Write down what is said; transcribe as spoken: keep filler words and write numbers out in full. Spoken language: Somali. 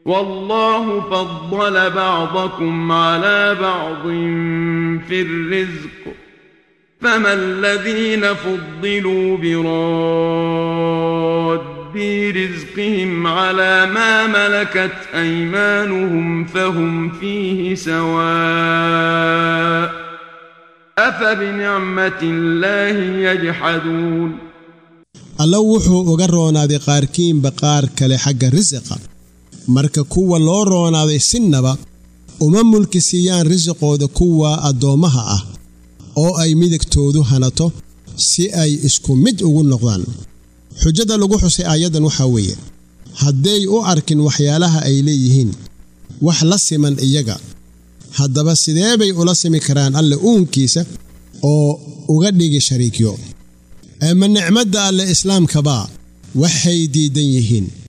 والله فضل بعضكم على بعض في الرزق فما الذين فضلوا براد رزقهم على ما ملكت أيمانهم فهم فيه سواء أفبنعمة الله يجحدون الله وحو ugaroonaaday qaarkiin baqaar kale xagga rizqa marka kuwa loo roonaaday sinaba uma mulki siiyaan rizqooda kuwa adoomaha ah oo ay midigtoodu hanato si ay isku mid ugu noqdaan xujada lagu xusay aayadan waxa weeye haday u arkin waxyaalaha ay leeyihiin wax la siman iyaga hadaba sidee bay ula simi karaan alle uunkiisa oo uga dhigi shariikyo ama nicmada alle islaamka ba waxay diidan yihiin